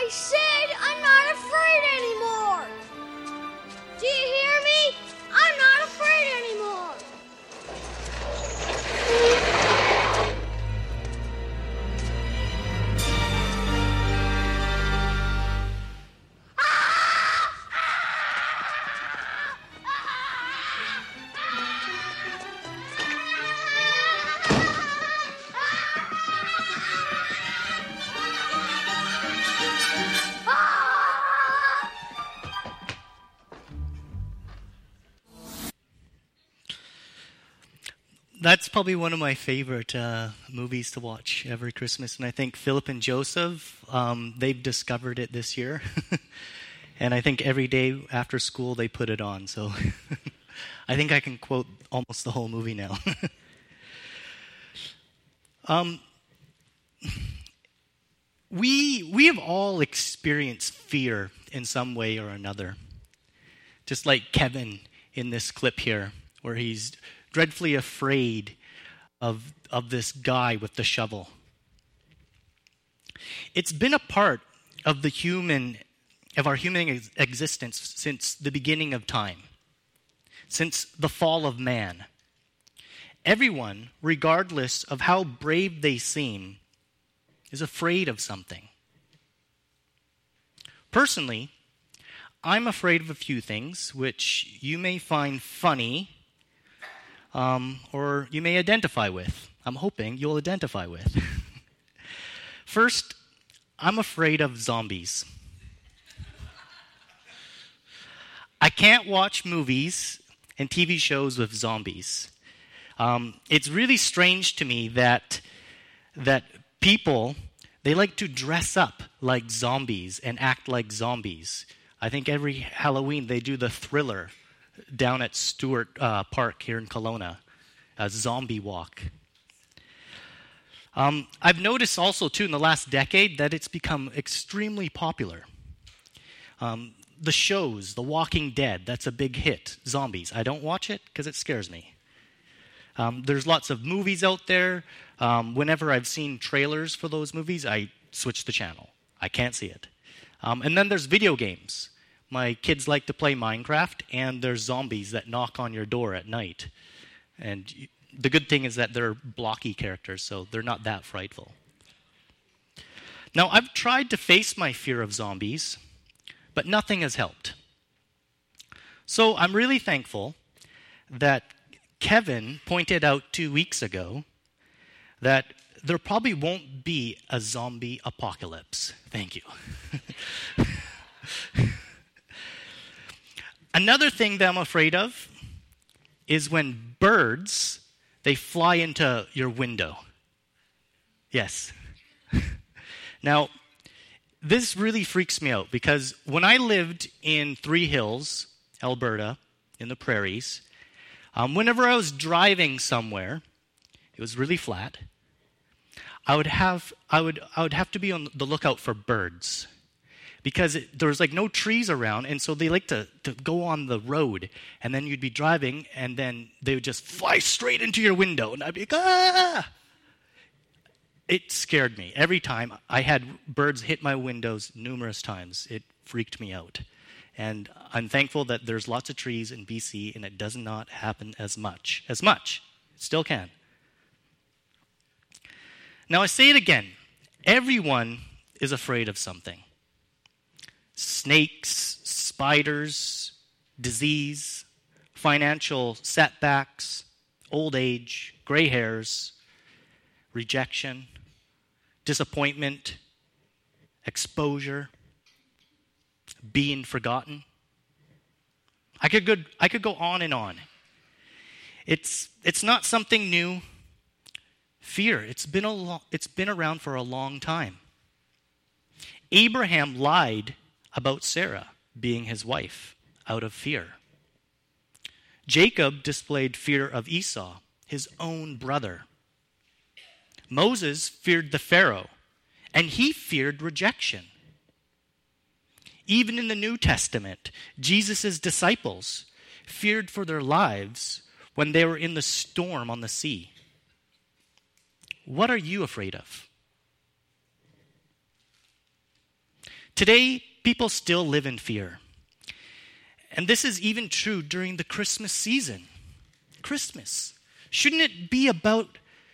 I said I'm not afraid anymore. Do you hear me? I'm not afraid anymore. That's probably one of my favorite movies to watch every Christmas. And I think Philip and Joseph, they've discovered it this year. And I think every day after school they put it on. So I think I can quote almost the whole movie now. We have all experienced fear in some way or another. Just like Kevin in this clip here, where he's dreadfully afraid of this guy with the shovel. It's been a part of our human existence since the beginning of time, since the fall of man. Everyone, regardless of how brave they seem, is afraid of something. Personally, I'm afraid of a few things which you may find funny or you may identify with. I'm hoping you'll identify with. First, I'm afraid of zombies. I can't watch movies and TV shows with zombies. It's really strange to me that people, they like to dress up like zombies and act like zombies. I think every Halloween they do the Thriller down at Stewart Park here in Kelowna, a zombie walk. I've noticed also, too, in the last decade that it's become extremely popular. The shows, The Walking Dead, that's a big hit. Zombies. I don't watch it because it scares me. There's lots of movies out there. Whenever I've seen trailers for those movies, I switch the channel. I can't see it. And then there's video games. My kids like to play Minecraft, and there's zombies that knock on your door at night. And the good thing is that they're blocky characters, so they're not that frightful. Now, I've tried to face my fear of zombies, but nothing has helped. So I'm really thankful that Kevin pointed out 2 weeks ago that there probably won't be a zombie apocalypse. Thank you. Another thing that I'm afraid of is when birds, they fly into your window. Yes. Now, this really freaks me out because when I lived in Three Hills, Alberta, in the prairies, whenever I was driving somewhere, it was really flat, I would have to be on the lookout for birds because there was like no trees around, and so they like to go on the road, and then you'd be driving, and then they would just fly straight into your window, and I'd be like, ah! It scared me. Every time I had birds hit my windows numerous times, it freaked me out. And I'm thankful that there's lots of trees in BC, and it does not happen as much. It still can. Now, I say it again. Everyone is afraid of something. Snakes, spiders, disease, financial setbacks, old age, gray hairs, rejection, disappointment, exposure, being forgotten. I could go on and on. It's not something new. Fear, it's been around for a long time. Abraham lied about Sarah being his wife out of fear. Jacob displayed fear of Esau, his own brother. Moses feared the Pharaoh, and he feared rejection. Even in the New Testament, Jesus' disciples feared for their lives when they were in the storm on the sea. What are you afraid of? Today, people still live in fear. And this is even true during the Christmas season. Christmas. Shouldn't it be about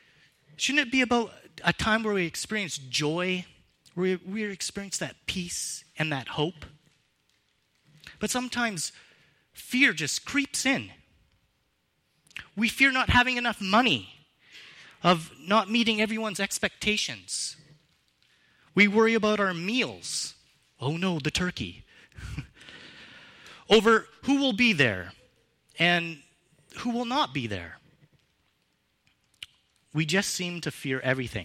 a time where we experience joy, where we experience that peace and that hope? But sometimes fear just creeps in. We fear not having enough money, of not meeting everyone's expectations. We worry about our meals. Oh no, the turkey. Over who will be there and who will not be there. We just seem to fear everything.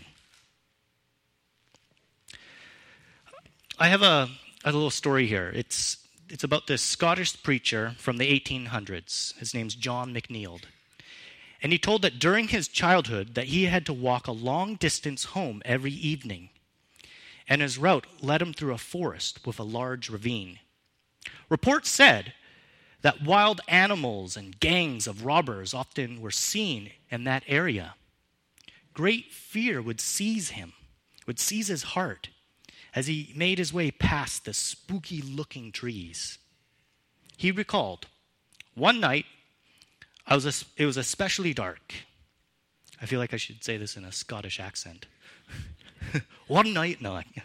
I have a little story here. It's about this Scottish preacher from the 1800s. His name's John McNeill. And he told that during his childhood that he had to walk a long distance home every evening. And his route led him through a forest with a large ravine. Reports said that wild animals and gangs of robbers often were seen in that area. Great fear would seize him, would seize his heart as he made his way past the spooky-looking trees. He recalled, one night, it was especially dark. I feel like I should say this in a Scottish accent. One night,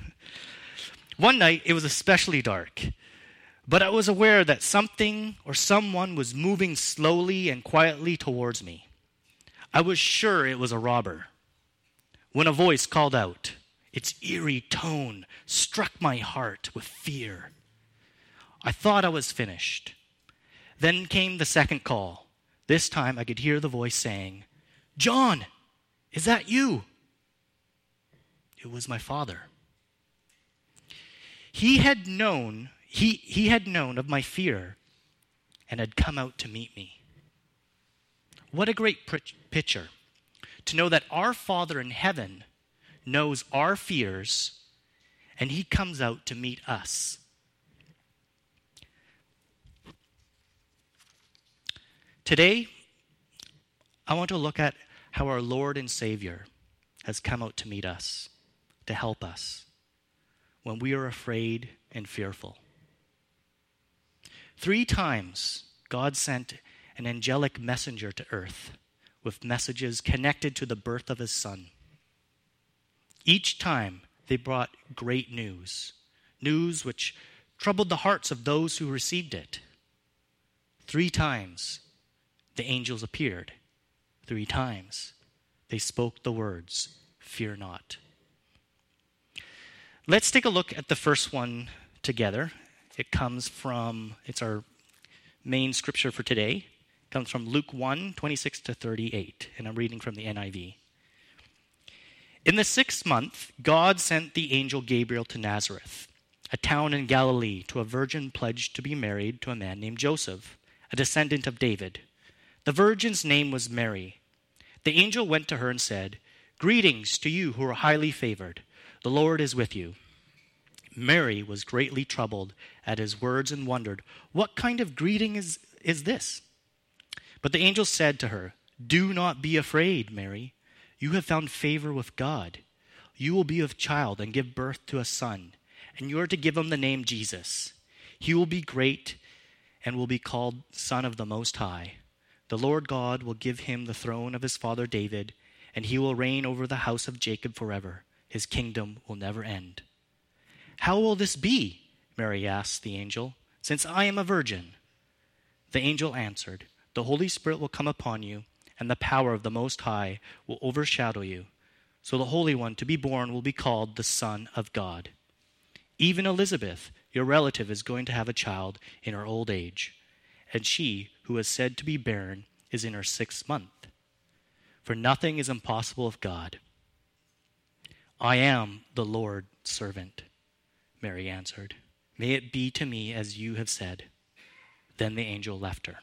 it was especially dark, but I was aware that something or someone was moving slowly and quietly towards me. I was sure it was a robber. When a voice called out, its eerie tone struck my heart with fear. I thought I was finished. Then came the second call. This time I could hear the voice saying, "John, is that you?" It was my father. He had known of my fear and had come out to meet me. What a great picture to know that our Father in heaven knows our fears and he comes out to meet us. Today, I want to look at how our Lord and Savior has come out to meet us, to help us when we are afraid and fearful. 3 times, God sent an angelic messenger to earth with messages connected to the birth of his Son. Each time, they brought great news which troubled the hearts of those who received it. 3 times, the angels appeared. 3 times, they spoke the words, "Fear not." Let's take a look at the first one together. It's our main scripture for today. It comes from Luke 1, 26 to 38, and I'm reading from the NIV. In the 6th month, God sent the angel Gabriel to Nazareth, a town in Galilee, to a virgin pledged to be married to a man named Joseph, a descendant of David. The virgin's name was Mary. The angel went to her and said, "Greetings to you who are highly favored. The Lord is with you." Mary was greatly troubled at his words and wondered, "What kind of greeting is this?" But the angel said to her, "Do not be afraid, Mary. You have found favor with God. You will be with child and give birth to a son, and you are to give him the name Jesus. He will be great and will be called Son of the Most High. The Lord God will give him the throne of his father David, and he will reign over the house of Jacob forever. His kingdom will never end." "How will this be?" Mary asked the angel, "since I am a virgin?" The angel answered, "The Holy Spirit will come upon you, and the power of the Most High will overshadow you. So the Holy One to be born will be called the Son of God. Even Elizabeth, your relative, is going to have a child in her old age, and she, who is said to be barren, is in her 6th month. For nothing is impossible with God." "I am the Lord's servant," Mary answered. "May it be to me as you have said." Then the angel left her.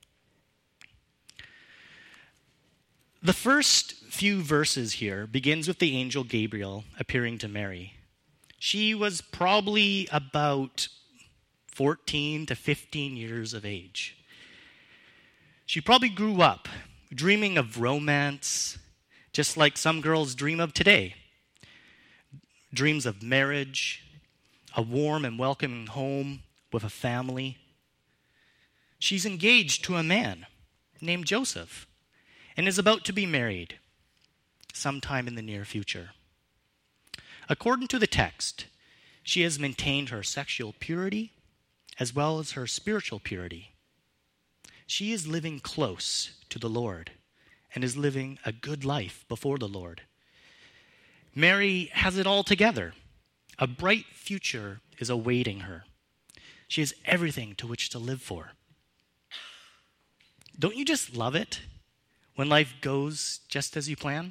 The first few verses here begins with the angel Gabriel appearing to Mary. She was probably about 14 to 15 years of age. She probably grew up dreaming of romance, just like some girls dream of today. Dreams of marriage, a warm and welcoming home with a family. She's engaged to a man named Joseph and is about to be married sometime in the near future. According to the text, she has maintained her sexual purity as well as her spiritual purity. She is living close to the Lord and is living a good life before the Lord. Mary has it all together. A bright future is awaiting her. She has everything to which to live for. Don't you just love it when life goes just as you plan?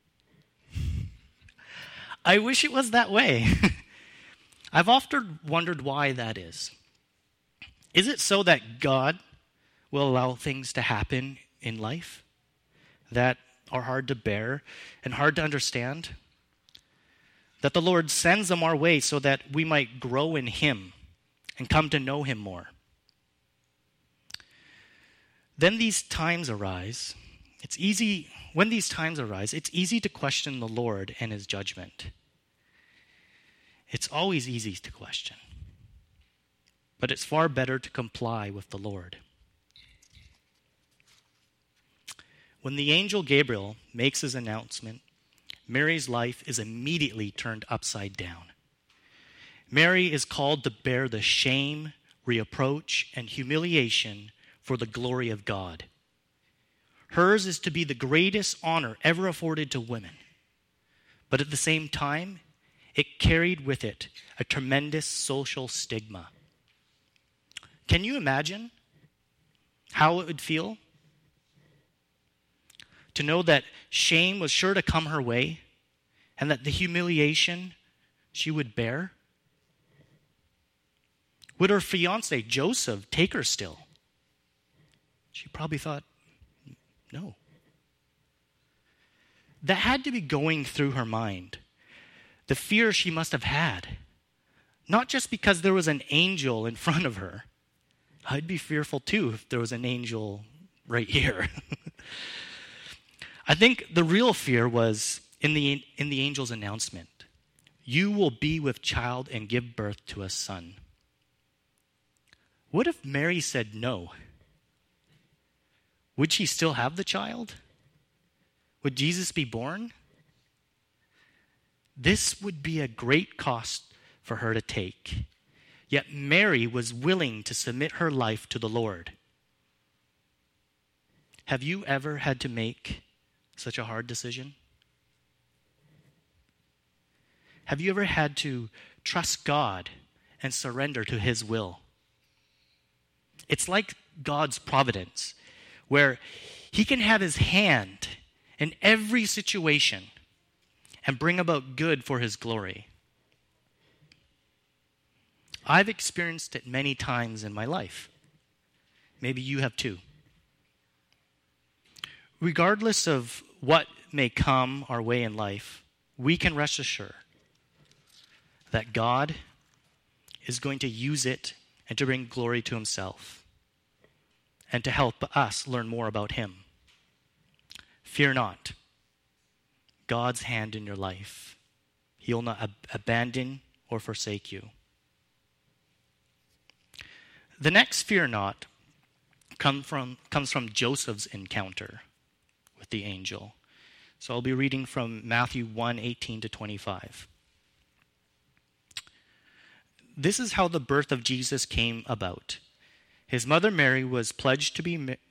I wish it was that way. I've often wondered why that is. Is it so that God will allow things to happen in life that are hard to bear and hard to understand? That the Lord sends them our way so that we might grow in Him and come to know Him more. When these times arise, it's easy to question the Lord and His judgment. It's always easy to question. But it's far better to comply with the Lord. When the angel Gabriel makes his announcement, Mary's life is immediately turned upside down. Mary is called to bear the shame, reproach, and humiliation for the glory of God. Hers is to be the greatest honor ever afforded to women. But at the same time, it carried with it a tremendous social stigma. Can you imagine how it would feel to know that shame was sure to come her way and that the humiliation she would bear? Would her fiancé, Joseph, take her still? She probably thought, no. That had to be going through her mind. The fear she must have had. Not just because there was an angel in front of her. I'd be fearful too if there was an angel right here. I think the real fear was in the angel's announcement. You will be with child and give birth to a son. What if Mary said no? Would she still have the child? Would Jesus be born? This would be a great cost for her to take. Yet Mary was willing to submit her life to the Lord. Have you ever had to make such a hard decision? Have you ever had to trust God and surrender to His will? It's like God's providence, where He can have His hand in every situation and bring about good for His glory. I've experienced it many times in my life. Maybe you have too. Regardless of what may come our way in life, we can rest assured that God is going to use it and to bring glory to Himself and to help us learn more about Him. Fear not God's hand in your life. He will not abandon or forsake you. The next fear not comes from Joseph's encounter with the angel. So I'll be reading from Matthew 1:18-25. This is how the birth of Jesus came about. His mother Mary was pledged to be married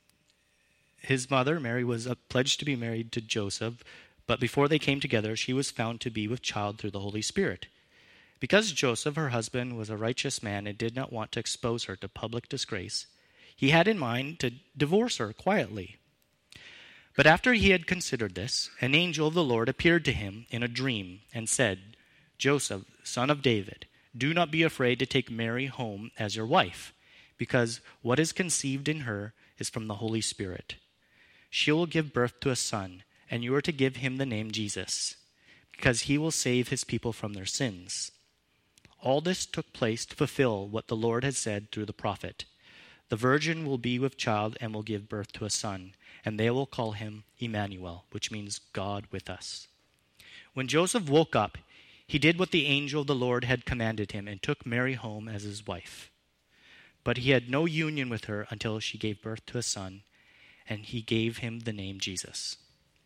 to Joseph, but before they came together, she was found to be with child through the Holy Spirit. Because Joseph, her husband, was a righteous man and did not want to expose her to public disgrace, he had in mind to divorce her quietly. But after he had considered this, an angel of the Lord appeared to him in a dream and said, Joseph, son of David, do not be afraid to take Mary home as your wife, because what is conceived in her is from the Holy Spirit. She will give birth to a son, and you are to give him the name Jesus, because he will save his people from their sins. All this took place to fulfill what the Lord had said through the prophet. The virgin will be with child and will give birth to a son, and they will call him Emmanuel, which means God with us. When Joseph woke up, he did what the angel of the Lord had commanded him and took Mary home as his wife. But he had no union with her until she gave birth to a son, and he gave him the name Jesus.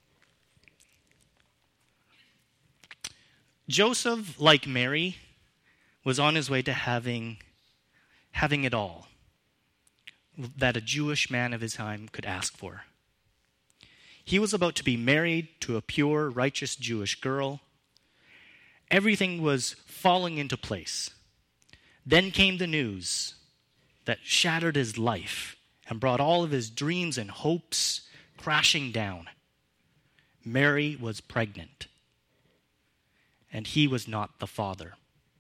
Joseph, like Mary, was on his way to having it all that a Jewish man of his time could ask for. He was about to be married to a pure, righteous Jewish girl. Everything was falling into place. Then came the news that shattered his life and brought all of his dreams and hopes crashing down. Mary was pregnant, and he was not the father.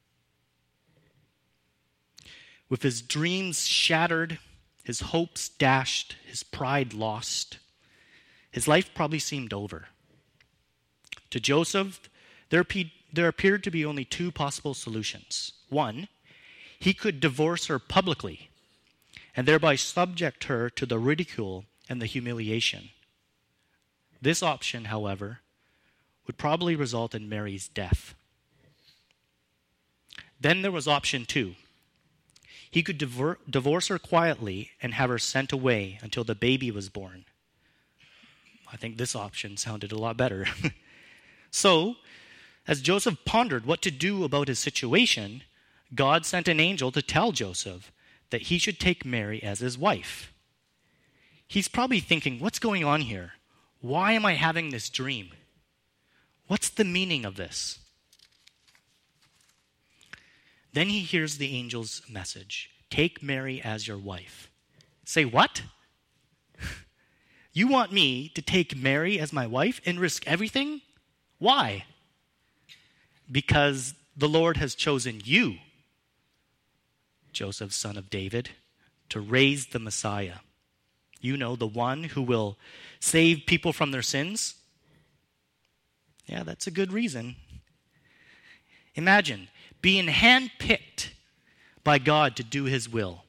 With his dreams shattered, his hopes dashed, his pride lost, his life probably seemed over. To Joseph, there appeared to be only two possible solutions. One, he could divorce her publicly and thereby subject her to the ridicule and the humiliation. This option, however, would probably result in Mary's death. Then there was option two. He could divorce her quietly and have her sent away until the baby was born. I think this option sounded a lot better. So, as Joseph pondered what to do about his situation, God sent an angel to tell Joseph that he should take Mary as his wife. He's probably thinking, what's going on here? Why am I having this dream? What's the meaning of this? Then he hears the angel's message. Take Mary as your wife. Say, what? You want me to take Mary as my wife and risk everything? Why? Because the Lord has chosen you, Joseph, son of David, to raise the Messiah. You know, the one who will save people from their sins. Yeah, that's a good reason. Imagine being handpicked by God to do his will.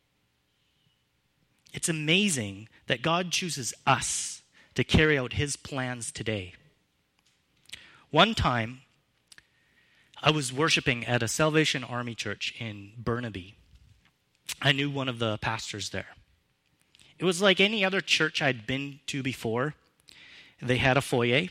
It's amazing that God chooses us to carry out his plans today. One time, I was worshiping at a Salvation Army church in Burnaby. I knew one of the pastors there. It was like any other church I'd been to before. They had a foyer,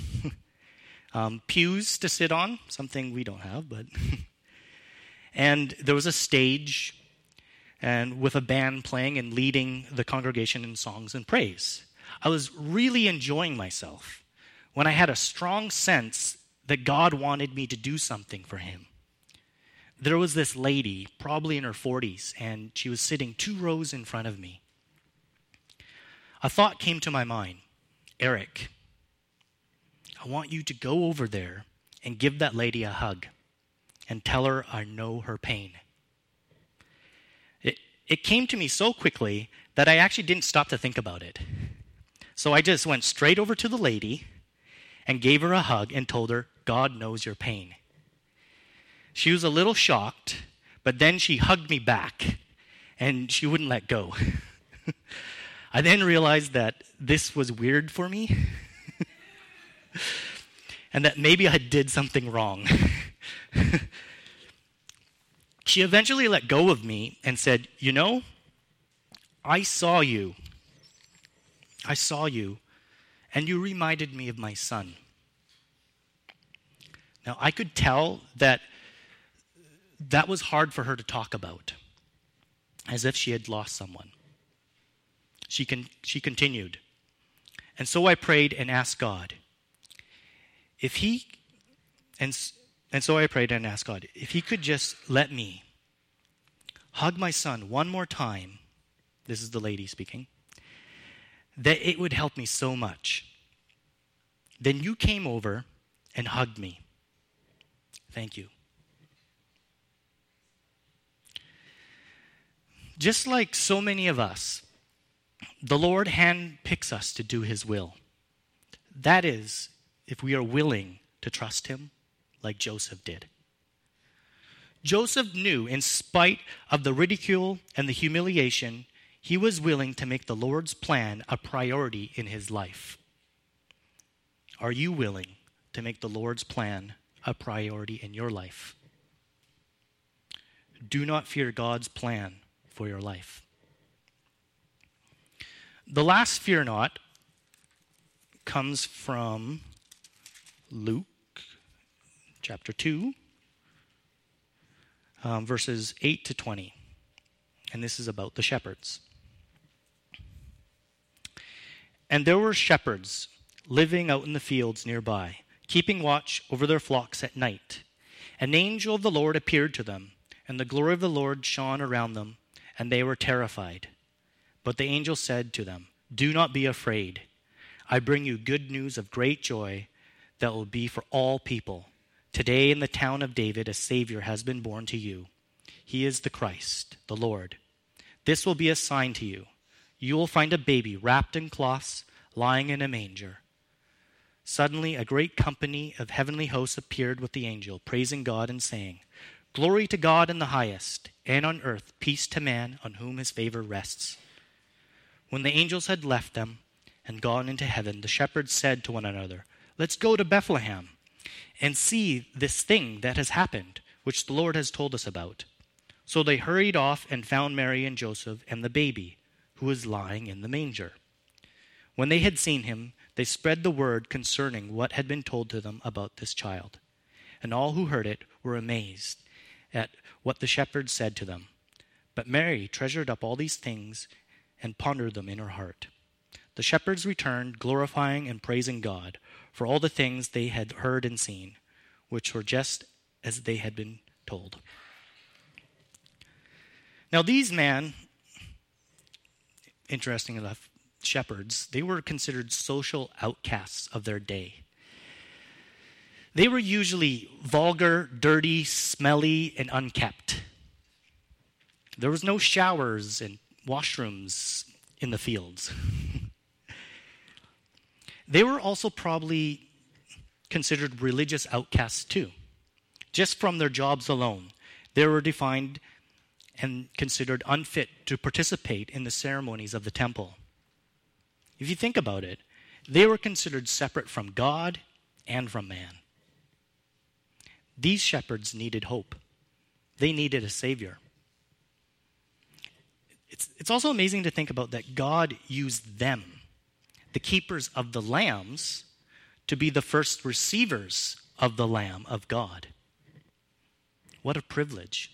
pews to sit on, something we don't have, but and there was a stage and with a band playing and leading the congregation in songs and praise. I was really enjoying myself when I had a strong sense that God wanted me to do something for him. There was this lady, probably in her 40s, and she was sitting 2 rows in front of me. A thought came to my mind. Eric, I want you to go over there and give that lady a hug and tell her I know her pain. It came to me so quickly that I actually didn't stop to think about it. So I just went straight over to the lady and gave her a hug and told her, God knows your pain. She was a little shocked, but then she hugged me back and she wouldn't let go. I then realized that this was weird for me and that maybe I did something wrong. She eventually let go of me and said, you know, I saw you, and you reminded me of my son. Now, I could tell that was hard for her to talk about, as if she had lost someone. She continued, and so I prayed and asked God, if he could just let me hug my son one more time, this is the lady speaking, that it would help me so much. Then you came over and hugged me. Thank you. Just like so many of us, the Lord handpicks us to do his will. That is, if we are willing to trust him like Joseph did. Joseph knew, in spite of the ridicule and the humiliation, he was willing to make the Lord's plan a priority in his life. Are you willing to make the Lord's plan a priority in your life? Do not fear God's plan for your life. The last fear not comes from Luke chapter 2, verses 8 to 20. And this is about the shepherds. And there were shepherds living out in the fields nearby, keeping watch over their flocks at night. An angel of the Lord appeared to them, and the glory of the Lord shone around them, and they were terrified. But the angel said to them, "Do not be afraid. I bring you good news of great joy that will be for all people. Today in the town of David a Savior has been born to you. He is the Christ, the Lord. This will be a sign to you. You will find a baby wrapped in cloths, lying in a manger." Suddenly a great company of heavenly hosts appeared with the angel, praising God and saying, "Glory to God in the highest, and on earth peace to man on whom his favor rests." When the angels had left them and gone into heaven, the shepherds said to one another, "Let's go to Bethlehem and see this thing that has happened, which the Lord has told us about." So they hurried off and found Mary and Joseph and the baby, who was lying in the manger. When they had seen him, they spread the word concerning what had been told to them about this child. And all who heard it were amazed at what the shepherds said to them. But Mary treasured up all these things and pondered them in her heart. The shepherds returned, glorifying and praising God for all the things they had heard and seen, which were just as they had been told. Now these men, interesting enough, shepherds, they were considered social outcasts of their day. They were usually vulgar, dirty, smelly, and unkept. There was no showers and washrooms in the fields. They were also probably considered religious outcasts too. Just from their jobs alone, they were defined and considered unfit to participate in the ceremonies of the temple. If you think about it, they were considered separate from God and from man. These shepherds needed hope. They needed a Savior. It's also amazing to think about that God used them, the keepers of the lambs, to be the first receivers of the Lamb of God. What a privilege.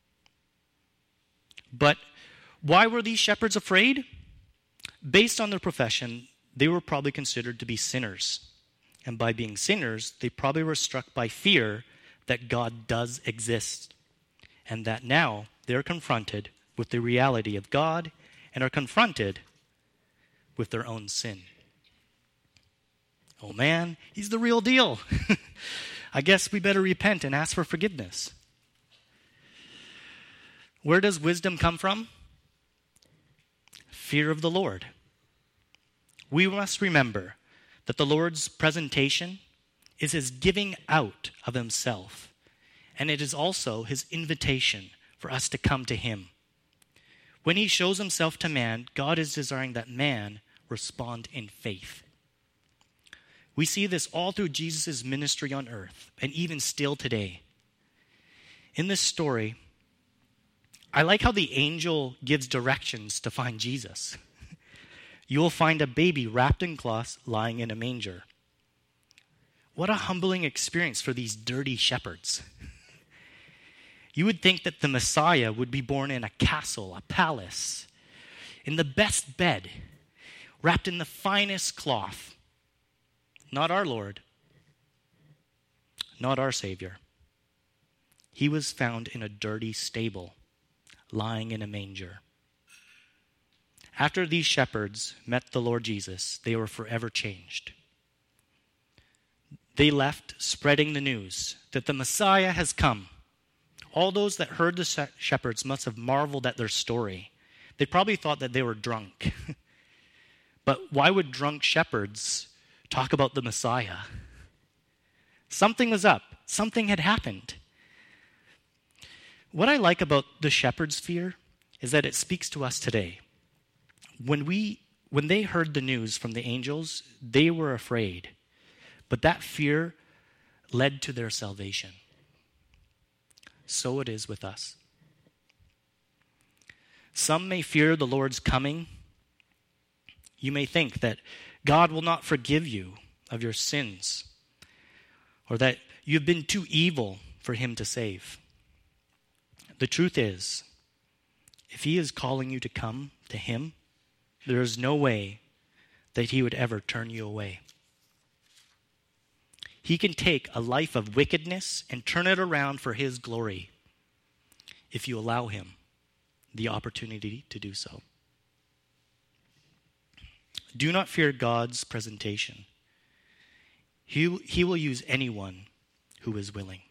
But why were these shepherds afraid? Based on their profession, they were probably considered to be sinners. And by being sinners, they probably were struck by fear that God does exist, and that now they're confronted with the reality of God and are confronted with their own sin. Oh man, he's the real deal. I guess we better repent and ask for forgiveness. Where does wisdom come from? Fear of the Lord. We must remember that the Lord's presentation is his giving out of himself, and it is also his invitation for us to come to him. When he shows himself to man, God is desiring that man respond in faith. We see this all through Jesus' ministry on earth, and even still today. In this story, I like how the angel gives directions to find Jesus. You will find a baby wrapped in cloths lying in a manger. What a humbling experience for these dirty shepherds. You would think that the Messiah would be born in a castle, a palace, in the best bed, wrapped in the finest cloth. Not our Lord, not our Savior. He was found in a dirty stable, lying in a manger. After these shepherds met the Lord Jesus, they were forever changed. They left spreading the news that the Messiah has come. All those that heard the shepherds must have marveled at their story. They probably thought that they were drunk. But why would drunk shepherds talk about the Messiah? Something was up. Something had happened. What I like about the shepherds' fear is that it speaks to us today. When they heard the news from the angels, they were afraid. But that fear led to their salvation. So it is with us. Some may fear the Lord's coming. You may think that God will not forgive you of your sins, or that you've been too evil for him to save. The truth is, if he is calling you to come to him, there is no way that he would ever turn you away. He can take a life of wickedness and turn it around for his glory if you allow him the opportunity to do so. Do not fear God's presentation. He will use anyone who is willing.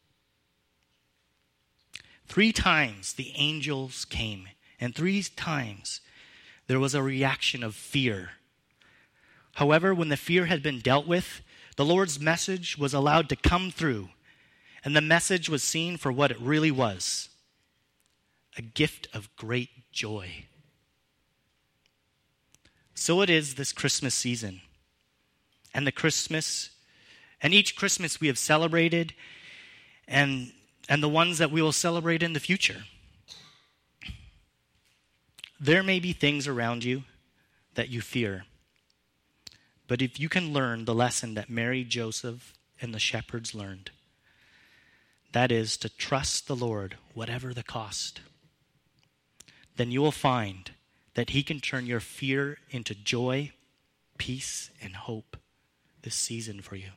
3 times the angels came, and 3 times there was a reaction of fear. However, when the fear had been dealt with, the Lord's message was allowed to come through, and the message was seen for what it really was: a gift of great joy. So it is this Christmas season, and each Christmas we have celebrated, and the ones that we will celebrate in the future. There may be things around you that you fear, but if you can learn the lesson that Mary, Joseph, and the shepherds learned, that is to trust the Lord whatever the cost, then you will find that he can turn your fear into joy, peace, and hope this season for you.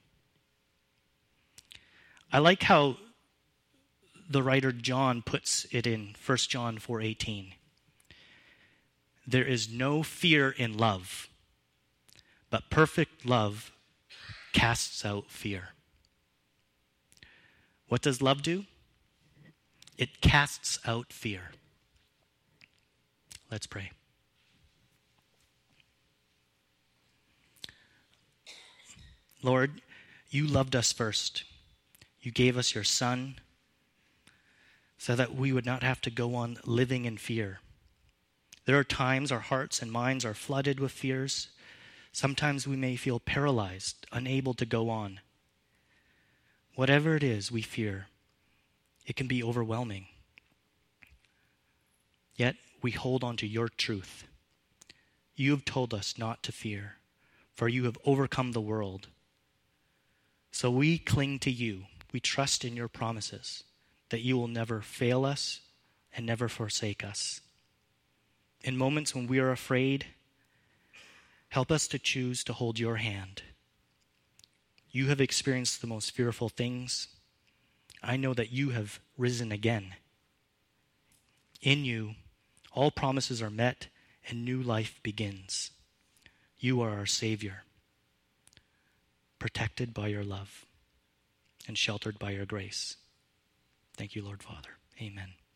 I like how the writer John puts it in 1 John 4:18. There is no fear in love, but perfect love casts out fear. What does love do? It casts out fear. Let's pray. Lord, you loved us first. You gave us your Son so that we would not have to go on living in fear. There are times our hearts and minds are flooded with fears. Sometimes we may feel paralyzed, unable to go on. Whatever it is we fear, it can be overwhelming. Yet we hold on to your truth. You have told us not to fear, for you have overcome the world. So we cling to you. We trust in your promises that you will never fail us and never forsake us. In moments when we are afraid, help us to choose to hold your hand. You have experienced the most fearful things. I know that you have risen again. In you, all promises are met and new life begins. You are our Savior, protected by your love and sheltered by your grace. Thank you, Lord Father. Amen.